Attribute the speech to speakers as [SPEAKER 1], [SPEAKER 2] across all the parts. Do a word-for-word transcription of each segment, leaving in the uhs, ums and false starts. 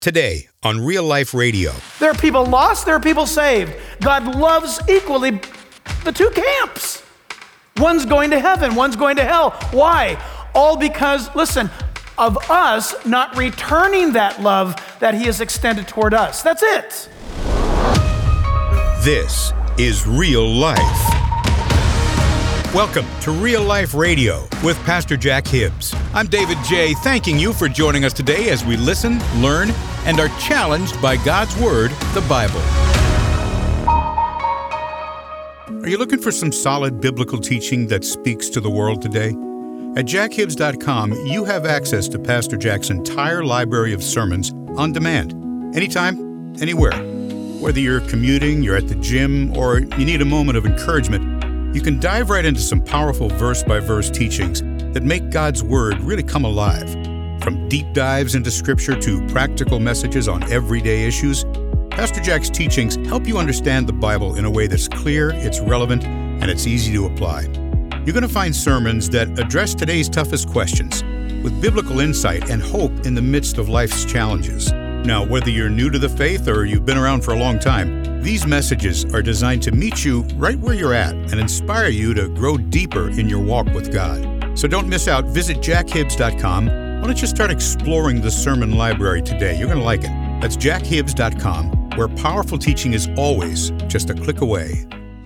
[SPEAKER 1] Today on Real Life Radio.
[SPEAKER 2] There are people lost, there are people saved. God loves equally the two camps. One's going to heaven, one's going to hell. Why? All because, listen, of us not returning that love that he has extended toward us. That's it.
[SPEAKER 1] This is Real Life. Welcome to Real Life Radio with Pastor Jack Hibbs. I'm David J., thanking you for joining us today as we listen, learn, and are challenged by God's Word, the Bible. Are you looking for some solid biblical teaching that speaks to the world today? At jack hibbs dot com, you have access to Pastor Jack's entire library of sermons on demand, anytime, anywhere. Whether you're commuting, you're at the gym, or you need a moment of encouragement, you can dive right into some powerful verse-by-verse teachings that make God's Word really come alive. From deep dives into Scripture to practical messages on everyday issues, Pastor Jack's teachings help you understand the Bible in a way that's clear, it's relevant, and it's easy to apply. You're going to find sermons that address today's toughest questions with biblical insight and hope in the midst of life's challenges. Now, whether you're new to the faith or you've been around for a long time, these messages are designed to meet you right where you're at and inspire you to grow deeper in your walk with God. So don't miss out. Visit jack hibbs dot com. Why don't you start exploring the sermon library today? You're going to like it. That's jack hibbs dot com, where powerful teaching is always just a click away.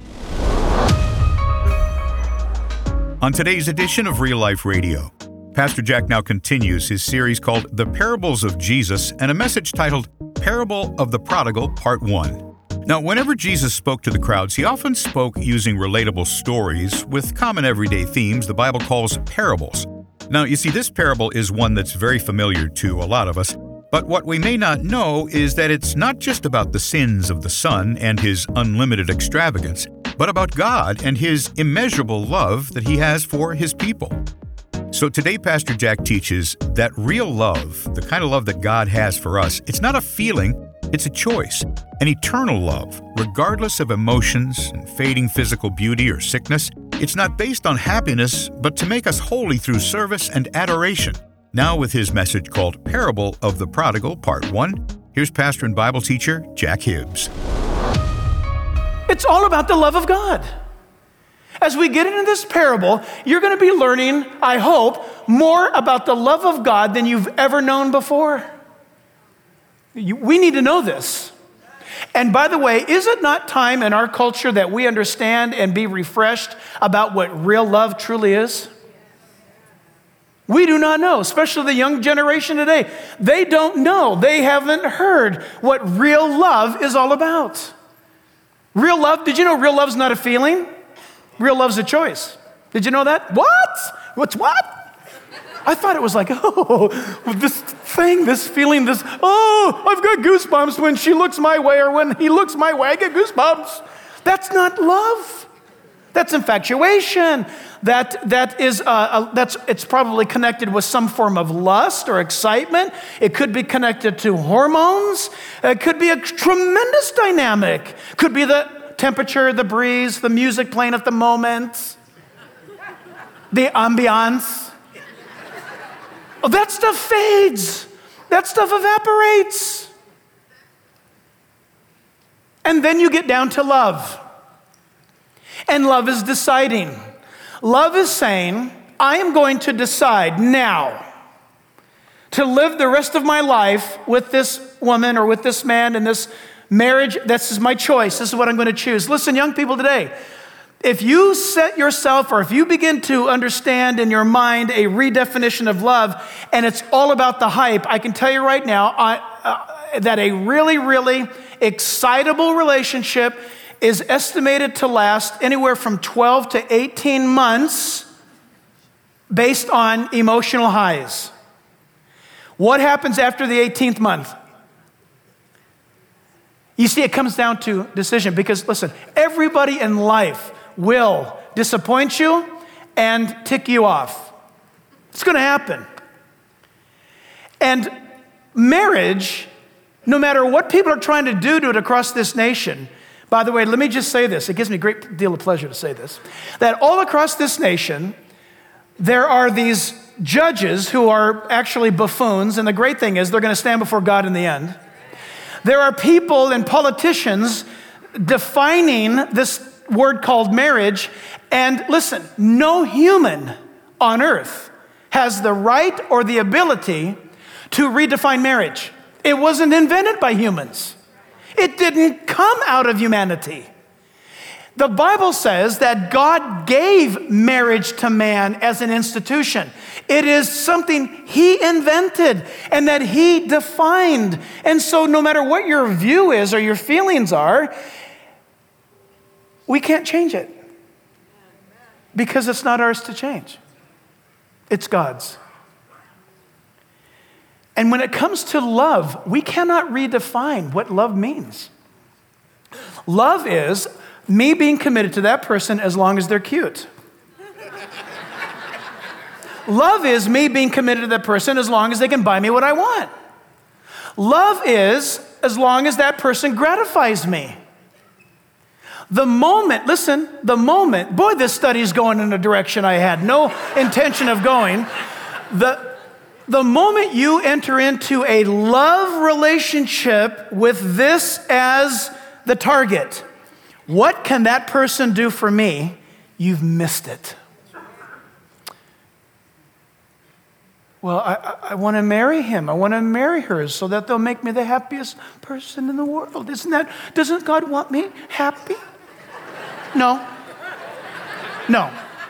[SPEAKER 1] On today's edition of Real Life Radio, Pastor Jack now continues his series called The Parables of Jesus and a message titled Parable of the Prodigal, Part one. Now, whenever Jesus spoke to the crowds, he often spoke using relatable stories with common everyday themes the Bible calls parables. Now, you see, this parable is one that's very familiar to a lot of us, but what we may not know is that it's not just about the sins of the Son and his unlimited extravagance, but about God and his immeasurable love that he has for his people. So today, Pastor Jack teaches that real love, the kind of love that God has for us, it's not a feeling, it's a choice, an eternal love, regardless of emotions and fading physical beauty or sickness. It's not based on happiness, but to make us holy through service and adoration. Now with his message called Parable of the Prodigal, Part one, here's pastor and Bible teacher Jack Hibbs.
[SPEAKER 2] It's all about the love of God. As we get into this parable, you're going to be learning, I hope, more about the love of God than you've ever known before. You, we need to know this. And by the way, is it not time in our culture that we understand and be refreshed about what real love truly is? We do not know, especially the young generation today. They don't know. They haven't heard what real love is all about. Real love, did you know real love's not a feeling? Real love's a choice. Did you know that? What? What's what? I thought it was like, oh, this thing, this feeling, this, oh, I've got goosebumps when she looks my way or when he looks my way, I get goosebumps. That's not love. That's infatuation. That, that is, uh, a, that's, it's probably connected with some form of lust or excitement. It could be connected to hormones. It could be a tremendous dynamic. Could be the temperature, the breeze, the music playing at the moment, the ambiance. Oh, that stuff fades. That stuff evaporates. And then you get down to love. And love is deciding. Love is saying, I am going to decide now to live the rest of my life with this woman or with this man in this marriage. This is my choice. This is what I'm going to choose. Listen, young people today, if you set yourself or if you begin to understand in your mind a redefinition of love and it's all about the hype, I can tell you right now I, uh, that a really, really excitable relationship is estimated to last anywhere from twelve to eighteen months based on emotional highs. What happens after the eighteenth month? You see, it comes down to decision because, listen, everybody in life will disappoint you and tick you off. It's going to happen. And marriage, no matter what people are trying to do to it across this nation, by the way, let me just say this. It gives me a great deal of pleasure to say this. That all across this nation, there are these judges who are actually buffoons, and the great thing is they're going to stand before God in the end. There are people and politicians defining this word called marriage, and listen, no human on earth has the right or the ability to redefine marriage. It wasn't invented by humans. It didn't come out of humanity. The Bible says that God gave marriage to man as an institution. It is something he invented and that he defined. And so no matter what your view is or your feelings are, we can't change it because it's not ours to change. It's God's. And when it comes to love, we cannot redefine what love means. Love is me being committed to that person as long as they're cute. Love is me being committed to that person as long as they can buy me what I want. Love is as long as that person gratifies me. The moment, listen, the moment, boy, this study's going in a direction I had no intention of going. The, the moment you enter into a love relationship with this as the target, what can that person do for me? You've missed it. Well, I, I, I want to marry him. I want to marry her so that they'll make me the happiest person in the world. Isn't that, doesn't God want me happy? No. No.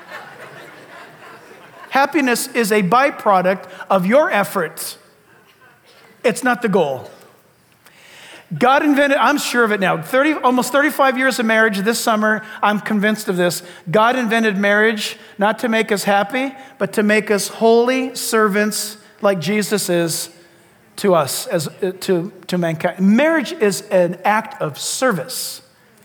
[SPEAKER 2] Happiness is a byproduct of your efforts. It's not the goal. God invented, I'm sure of it now, thirty, almost thirty-five years of marriage this summer, I'm convinced of this. God invented marriage not to make us happy, but to make us holy servants like Jesus is to us, as to, to mankind. Marriage is an act of service.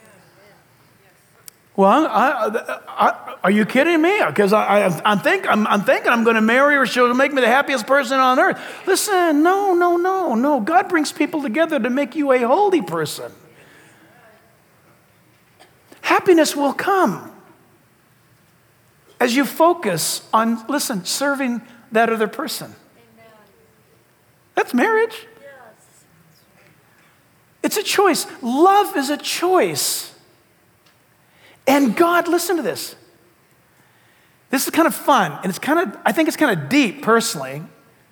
[SPEAKER 2] Well, I, I, I, are you kidding me? Because I, I, I'm, think, I'm, I'm thinking I'm going to marry her. She'll make me the happiest person on earth. Listen, no, no, no, no. God brings people together to make you a holy person. Happiness will come as you focus on, listen, serving that other person. Amen. That's marriage. Yes. It's a choice. Love is a choice. And God, listen to this. This is kind of fun, and it's kind of, I think it's kind of deep personally.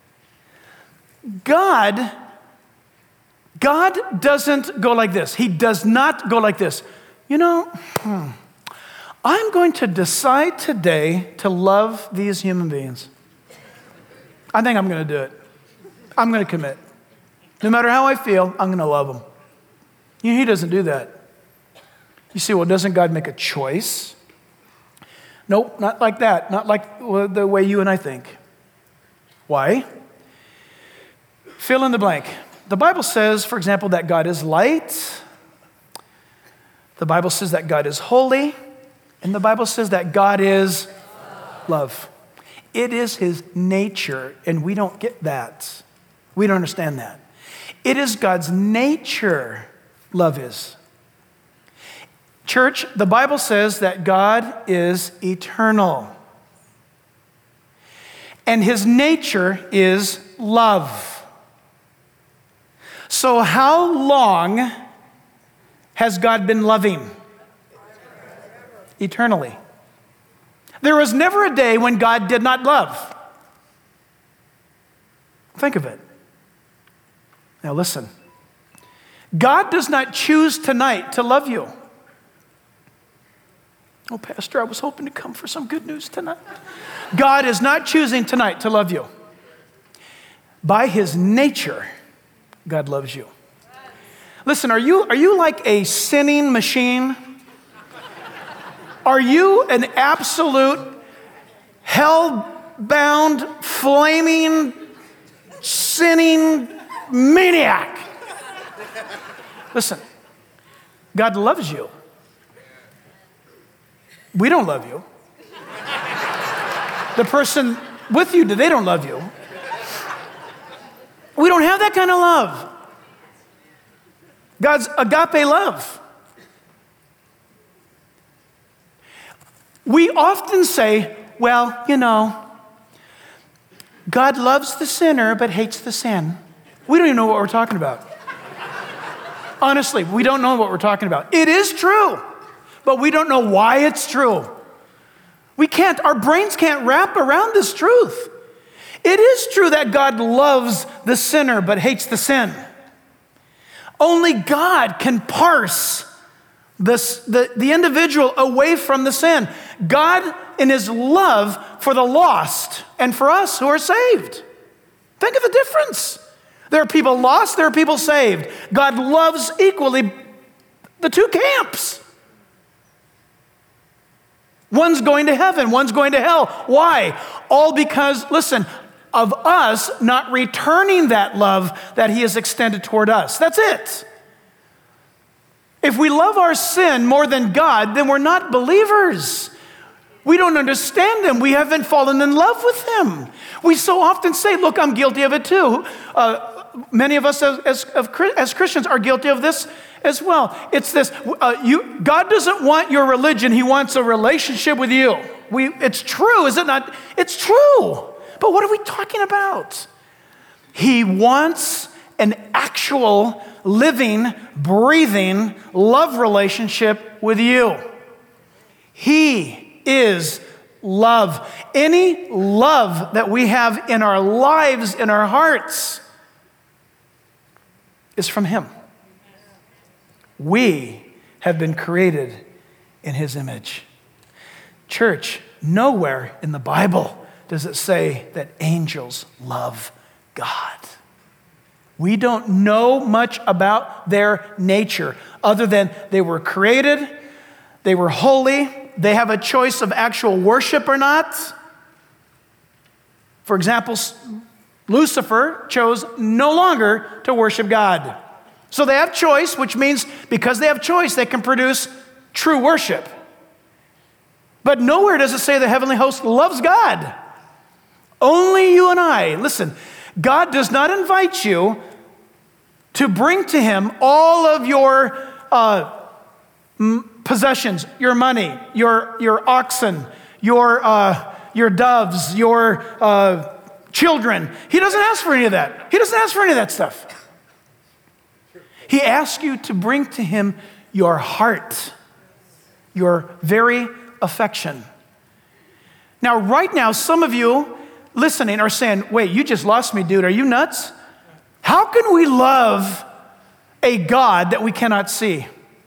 [SPEAKER 2] God, God doesn't go like this. He does not go like this. You know, hmm, I'm going to decide today to love these human beings. I think I'm going to do it. I'm going to commit. No matter how I feel, I'm going to love them. You know, he doesn't do that. You see, well, doesn't God make a choice? Nope, not like that. Not like the way you and I think. Why? Fill in the blank. The Bible says, for example, that God is light. The Bible says that God is holy. And the Bible says that God is love. It is his nature, and we don't get that. We don't understand that. It is God's nature, love is. Church, the Bible says that God is eternal. And his nature is love. So how long has God been loving? Eternally. There was never a day when God did not love. Think of it. Now listen. God does not choose tonight to love you. Oh, Pastor, I was hoping to come for some good news tonight. God is not choosing tonight to love you. By his nature, God loves you. Listen, are you, are you like a sinning machine? Are you an absolute hell-bound, flaming, sinning maniac? Listen, God loves you. We don't love you. The person with you, they don't love you. We don't have that kind of love. God's agape love. We often say, well, you know, God loves the sinner but hates the sin. We don't even know what we're talking about. Honestly, we don't know what we're talking about. It is true, but we don't know why it's true. We can't, our brains can't wrap around this truth. It is true that God loves the sinner but hates the sin. Only God can parse this, the, the individual away from the sin. God, in his love for the lost and for us who are saved. Think of the difference. There are people lost, there are people saved. God loves equally the two camps. One's going to heaven, one's going to hell. Why? All because, listen, of us not returning that love that he has extended toward us. That's it. If we love our sin more than God, then we're not believers. We don't understand him. We haven't fallen in love with him. We so often say, look, I'm guilty of it too. Uh, many of us as, as, as Christians are guilty of this as well. It's this, uh, you, God doesn't want your religion. He wants a relationship with you. We, it's true, is it not? It's true. But what are we talking about? He wants an actual, living, breathing love relationship with you. He is love. Any love that we have in our lives, in our hearts, is from him. We have been created in his image. Church, nowhere in the Bible does it say that angels love God. We don't know much about their nature other than they were created, they were holy, they have a choice of actual worship or not. For example, Lucifer chose no longer to worship God. So they have choice, which means because they have choice, they can produce true worship. But nowhere does it say the heavenly host loves God. Only you and I. Listen, God does not invite you to bring to him all of your uh, m- possessions, your money, your, your oxen, your, uh, your doves, your uh, children. He doesn't ask for any of that. He doesn't ask for any of that stuff. He asks you to bring to him your heart, your very affection. Now, right now, some of you listening are saying, wait, you just lost me, dude. Are you nuts? How can we love a God that we cannot see?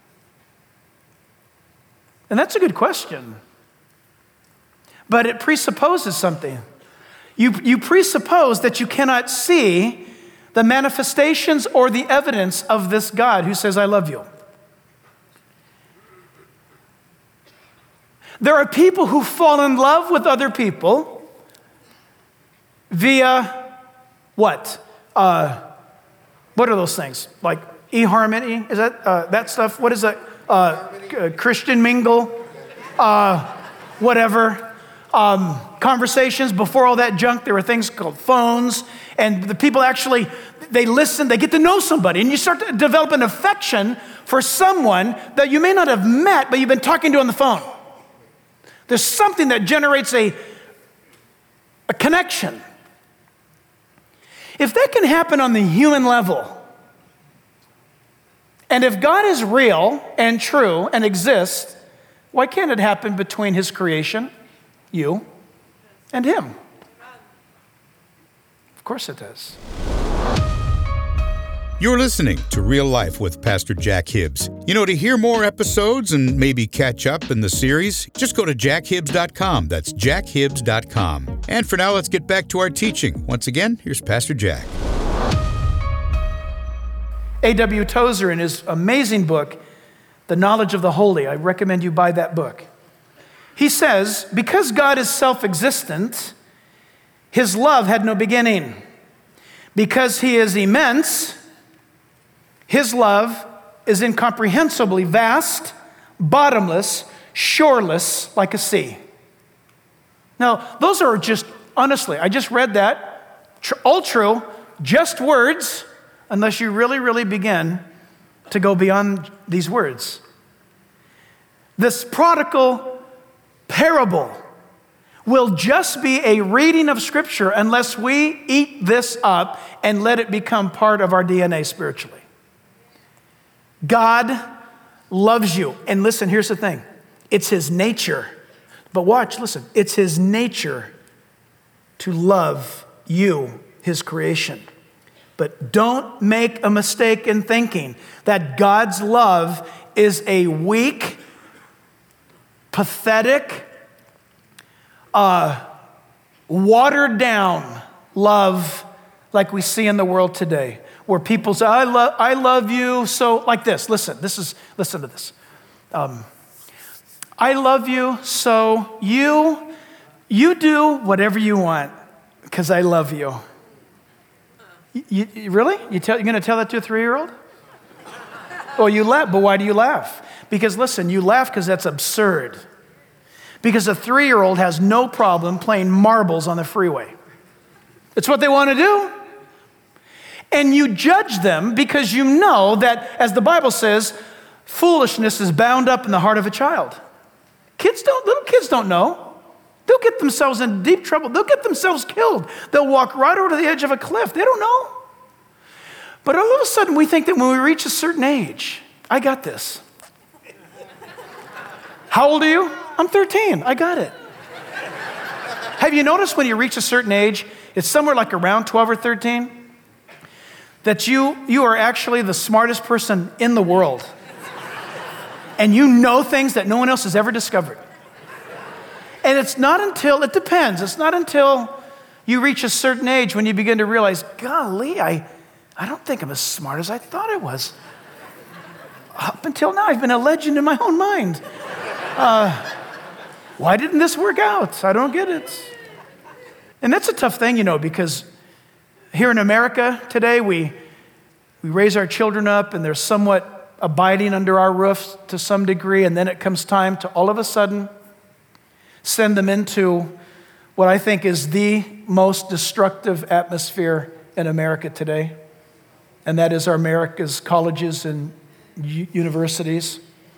[SPEAKER 2] And that's a good question. But it presupposes something. You, you presuppose that you cannot see the manifestations or the evidence of this God who says, I love you. There are people who fall in love with other people via what? Uh, what are those things? Like eHarmony? Is that uh, that stuff? What is that? Uh, Christian Mingle? Uh, whatever. Um, conversations before all that junk, there were things called phones, and the people actually, they listen, they get to know somebody, and you start to develop an affection for someone that you may not have met, but you've been talking to on the phone. There's something that generates a, a connection. If that can happen on the human level, and if God is real and true and exists, why can't it happen between his creation, you, and him? Of course it does.
[SPEAKER 1] You're listening to Real Life with Pastor Jack Hibbs. You know, to hear more episodes and maybe catch up in the series, just go to jack hibbs dot com. That's jack hibbs dot com. And for now, let's get back to our teaching. Once again, here's Pastor Jack.
[SPEAKER 2] A W Tozer, in his amazing book, The Knowledge of the Holy, I recommend you buy that book. He says, because God is self-existent, his love had no beginning. Because he is immense, his love is incomprehensibly vast, bottomless, shoreless, like a sea. Now, those are just, honestly, I just read that, tr- all true, just words, unless you really, really begin to go beyond these words. This prodigal parable will just be a reading of Scripture unless we eat this up and let it become part of our D N A spiritually. God loves you. And listen, here's the thing. It's his nature. But watch, listen. It's his nature to love you, his creation. But don't make a mistake in thinking that God's love is a weak, pathetic, uh, watered down love like we see in the world today, where people say, I love, I love you, so like this. Listen, this is, listen to this. Um, I love you, so you, you do whatever you want because I love you. You, you really? You tell, you're going to tell that to a three-year-old? Well, you laugh, but why do you laugh? Because listen, you laugh because that's absurd. Because a three-year-old has no problem playing marbles on the freeway. It's what they want to do. And you judge them because you know that, as the Bible says, foolishness is bound up in the heart of a child. Kids don't, little kids don't know. They'll get themselves in deep trouble. They'll get themselves killed. They'll walk right over to the edge of a cliff. They don't know. But all of a sudden, we think that when we reach a certain age, I got this. How old are you? I'm thirteen. I got it. Have you noticed when you reach a certain age, it's somewhere like around twelve or thirteen, that you, you are actually the smartest person in the world. And you know things that no one else has ever discovered. And it's not until, it depends, it's not until you reach a certain age when you begin to realize, golly, I, I don't think I'm as smart as I thought I was. Up until now, I've been a legend in my own mind. Uh, why didn't this work out? I don't get it. And that's a tough thing, you know, because here in America today, we, we raise our children up and they're somewhat abiding under our roofs to some degree, and then it comes time to all of a sudden send them into what I think is the most destructive atmosphere in America today, and that is our America's colleges and u- universities.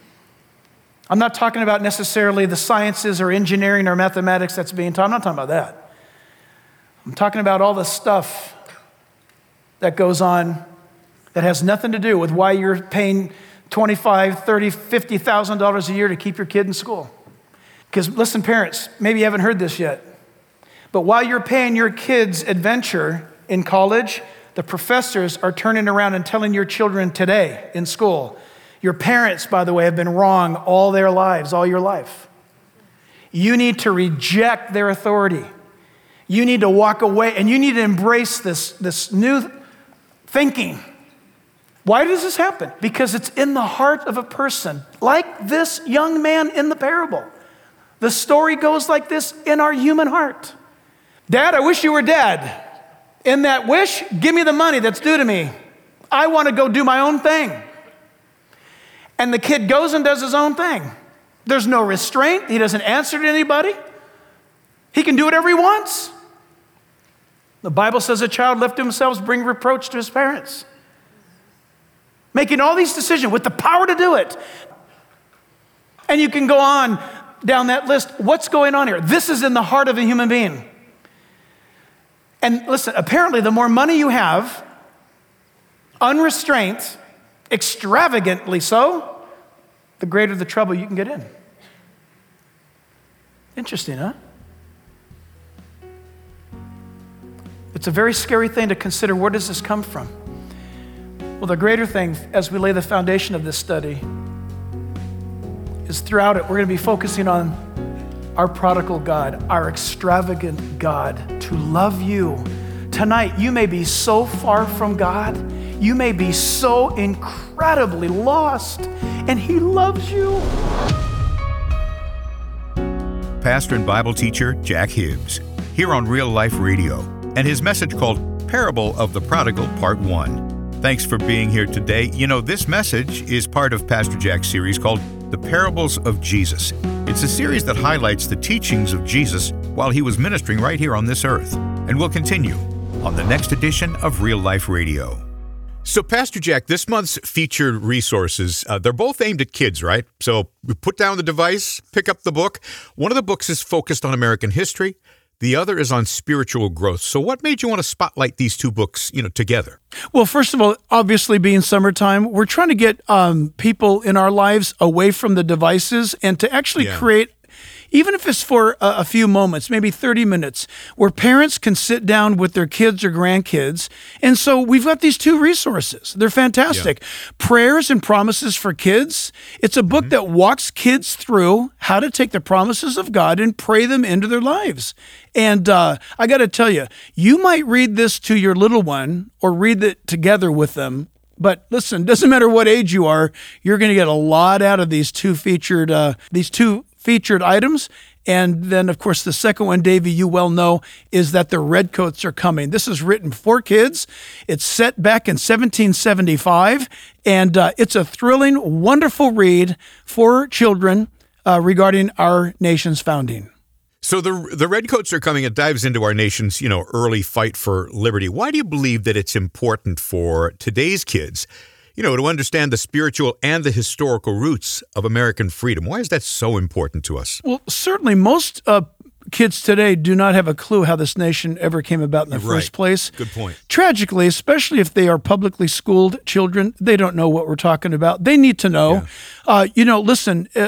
[SPEAKER 2] I'm not talking about necessarily the sciences or engineering or mathematics that's being taught. I'm not talking about that. I'm talking about all the stuff that goes on that has nothing to do with why you're paying twenty-five thousand dollars, thirty thousand dollars, fifty thousand dollars a year to keep your kid in school. Because listen, parents, maybe you haven't heard this yet, but while you're paying your kids' adventure in college, the professors are turning around and telling your children today in school, your parents, by the way, have been wrong all their lives, all your life. You need to reject their authority. You need to walk away, and you need to embrace this, this new thinking. Why does this happen? Because it's in the heart of a person, like this young man in the parable. The story goes like this in our human heart. Dad, I wish you were dead. In that wish, give me the money that's due to me. I want to go do my own thing. And the kid goes and does his own thing. There's no restraint. He doesn't answer to anybody. He can do whatever he wants. The Bible says a child left to himself bring reproach to his parents. Making all these decisions with the power to do it. And you can go on down that list. What's going on here? This is in the heart of a human being. And listen, apparently the more money you have, unrestrained, extravagantly so, the greater the trouble you can get in. Interesting, huh? It's a very scary thing to consider. Where does this come from? Well, the greater thing, as we lay the foundation of this study, is throughout it, we're going to be focusing on our prodigal God, our extravagant God, to love you. Tonight, you may be so far from God. You may be so incredibly lost, and He loves you.
[SPEAKER 1] Pastor and Bible teacher Jack Hibbs, here on Real Life Radio, and his message called Parable of the Prodigal, Part one. Thanks for being here today. You know, this message is part of Pastor Jack's series called The Parables of Jesus. It's a series that highlights the teachings of Jesus while he was ministering right here on this earth. And we'll continue on the next edition of Real Life Radio. So, Pastor Jack, this month's featured resources, uh, they're both aimed at kids, right? So, you put down the device, pick up the book. One of the books is focused on American history. The other is on spiritual growth. So what made you want to spotlight these two books, you know, together?
[SPEAKER 2] Well, first of all, obviously being summertime, we're trying to get um, people in our lives away from the devices and to actually
[SPEAKER 1] Yeah.
[SPEAKER 2] create, even if it's for a, a few moments, maybe thirty minutes, where parents can sit down with their kids or grandkids. And so we've got these two resources. They're fantastic. Prayers and Promises for Kids. It's a book that walks kids through how to take the promises of God and pray them into their lives. And uh, I got to tell you, you might read this to your little one or read it together with them. But listen, doesn't matter what age you are, you're going to get a lot out of these two featured uh, these two featured items. And then, of course, the second one, Davey, you well know, is that the Redcoats are coming. This is written for kids. It's set back in seventeen seventy-five, and uh, it's a thrilling, wonderful read for children uh, regarding our nation's founding.
[SPEAKER 1] So the the Redcoats are coming. It dives into our nation's, you know, early fight for liberty. Why do you believe that it's important for today's kids, you know, to understand the spiritual and the historical roots of American freedom? Why is that so important to us?
[SPEAKER 2] Well, certainly most uh, kids today do not have a clue how this nation ever came about in the
[SPEAKER 1] Right.
[SPEAKER 2] first place.
[SPEAKER 1] Good point.
[SPEAKER 2] Tragically, especially if they are publicly schooled children, they don't know what we're talking about. They need to know.
[SPEAKER 1] Yeah.
[SPEAKER 2] Uh, you know, listen, uh,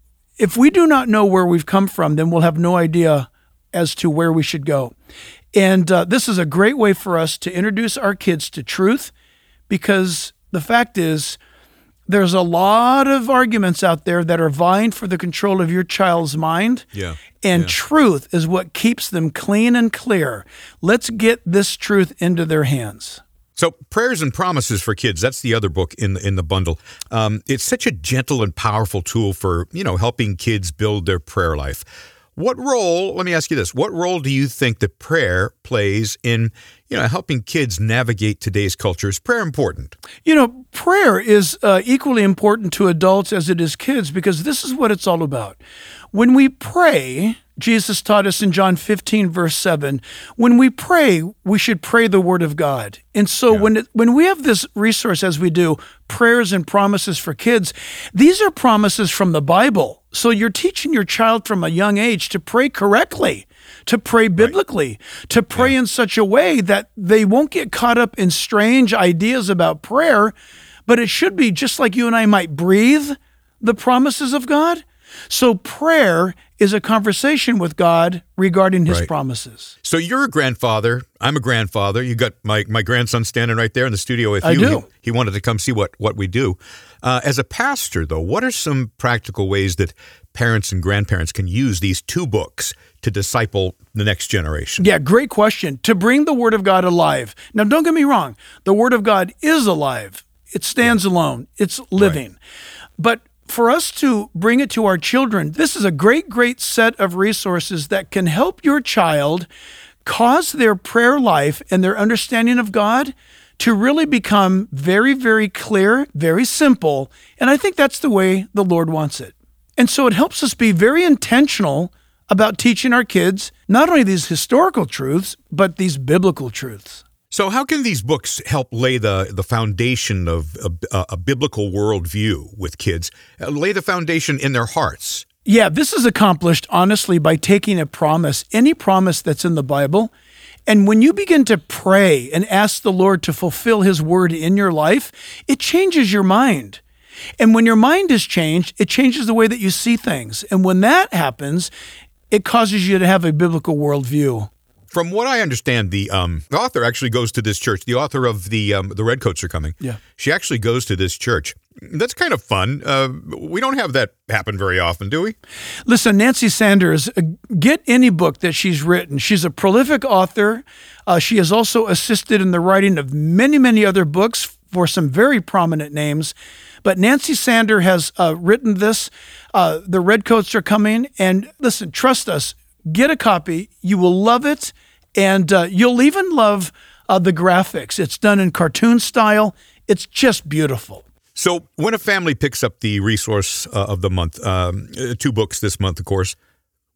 [SPEAKER 2] if we do not know where we've come from, then we'll have no idea as to where we should go. And uh, this is a great way for us to introduce our kids to truth, because the fact is, there's a lot of arguments out there that are vying for the control of your child's mind.
[SPEAKER 1] Yeah.
[SPEAKER 2] And
[SPEAKER 1] Yeah.
[SPEAKER 2] truth is what keeps them clean and clear. Let's get this truth into their hands.
[SPEAKER 1] So Prayers and Promises for Kids, that's the other book in the, in the bundle. Um, it's such a gentle and powerful tool for, you know, helping kids build their prayer life. What role, let me ask you this, what role do you think that prayer plays in, you know, helping kids navigate today's culture? Is prayer important?
[SPEAKER 2] You know, prayer is uh, equally important to adults as it is kids, because this is what it's all about. When we pray, Jesus taught us in John fifteen, verse seven, when we pray, we should pray the word of God. And so
[SPEAKER 1] Yeah.
[SPEAKER 2] when it, when we have this resource, as we do, Prayers and Promises for Kids, these are promises from the Bible. So you're teaching your child from a young age to pray correctly, to pray biblically, to pray in such a way that they won't get caught up in strange ideas about prayer, but it should be just like you and I might breathe the promises of God. So prayer is a conversation with God regarding his
[SPEAKER 1] Right.
[SPEAKER 2] promises.
[SPEAKER 1] So you're a grandfather. I'm a grandfather. You got my, my grandson standing right there in the studio with
[SPEAKER 2] I
[SPEAKER 1] you.
[SPEAKER 2] do.
[SPEAKER 1] He, he wanted to come see what, what we do. Uh, as a pastor, though, what are some practical ways that parents and grandparents can use these two books to disciple the next generation?
[SPEAKER 2] Yeah, great question. To bring the Word of God alive. Now, don't get me wrong. The Word of God is alive. It stands alone. It's living. But for us to bring it to our children, this is a great, great set of resources that can help your child cause their prayer life and their understanding of God to really become very, very clear, very simple. And I think that's the way the Lord wants it. And so it helps us be very intentional about teaching our kids not only these historical truths, but these biblical truths.
[SPEAKER 1] So how can these books help lay the, the foundation of a, a biblical worldview with kids, uh, lay the foundation in their hearts?
[SPEAKER 2] Yeah, this is accomplished, honestly, by taking a promise, any promise that's in the Bible. And when you begin to pray and ask the Lord to fulfill his word in your life, it changes your mind. And when your mind is changed, it changes the way that you see things. And when that happens, it causes you to have a biblical worldview.
[SPEAKER 1] From what I understand, the um, the author actually goes to this church. The author of the um, the Redcoats are coming.
[SPEAKER 2] Yeah.
[SPEAKER 1] She actually goes to this church. That's kind of fun. Uh, we don't have that happen very often, do we?
[SPEAKER 2] Listen, Nancy Sanders, uh, get any book that she's written. She's a prolific author. Uh, she has also assisted in the writing of many, many other books for some very prominent names. But Nancy Sanders has uh, written this. Uh, the Redcoats are coming. And listen, trust us. Get a copy. You will love it. And uh, you'll even love uh, the graphics. It's done in cartoon style. It's just beautiful.
[SPEAKER 1] So when a family picks up the resource uh, of the month, um, uh, two books this month, of course,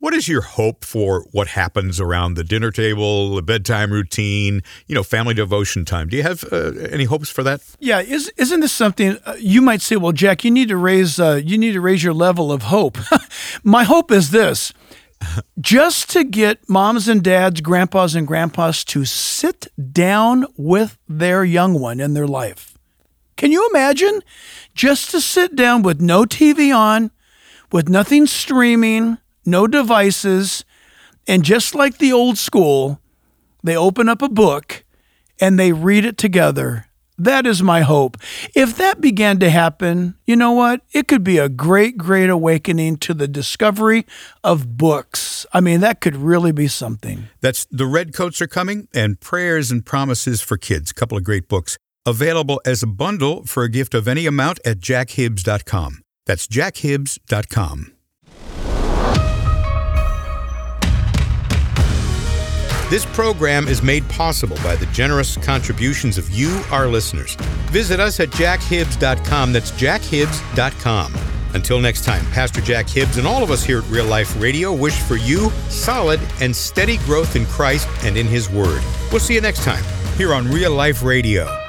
[SPEAKER 1] What is your hope for what happens around the dinner table, the bedtime routine, you know, family devotion time? Do you have uh, any hopes for that?
[SPEAKER 2] Yeah, is, isn't this something uh, you might say? Well, Jack, you need to raise uh, you need to raise your level of hope. My hope is this: just to get moms and dads, grandpas and grandpas to sit down with their young one in their life. Can you imagine? Just to sit down with no T V on, with nothing streaming, no devices, and just like the old school, they open up a book and they read it together. That is my hope. If that began to happen, you know what? It could be a great, great awakening to the discovery of books. I mean, that could really be something.
[SPEAKER 1] That's The Redcoats Are Coming and Prayers and Promises for Kids, a couple of great books, available as a bundle for a gift of any amount at jack hibbs dot com. That's jack hibbs dot com. This program is made possible by the generous contributions of you, our listeners. Visit us at jack hibbs dot com. That's jack hibbs dot com. Until next time, Pastor Jack Hibbs and all of us here at Real Life Radio wish for you solid and steady growth in Christ and in His Word. We'll see you next time here on Real Life Radio.